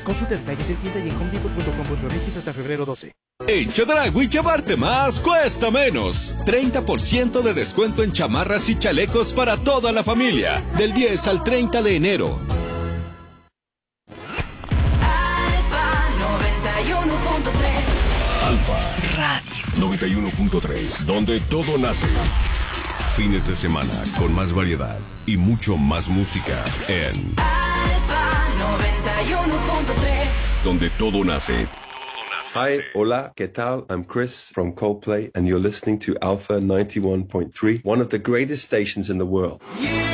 Consulta detalles en tienda y en homedepot.com.mx hasta febrero 12. En Chedraui llevarte más cuesta menos. 30% de descuento en chamarras y chalecos para toda la familia. Del 10 al 30 de enero. Alfa 91.3. Alfa Radio 91.3, donde todo nace. Fines de semana con más variedad y mucho más música en Alfa 91.3. donde todo nace. Hi, hola, ¿qué tal? I'm Chris from Coldplay, and you're listening to Alpha 91.3, one of the greatest stations in the world. You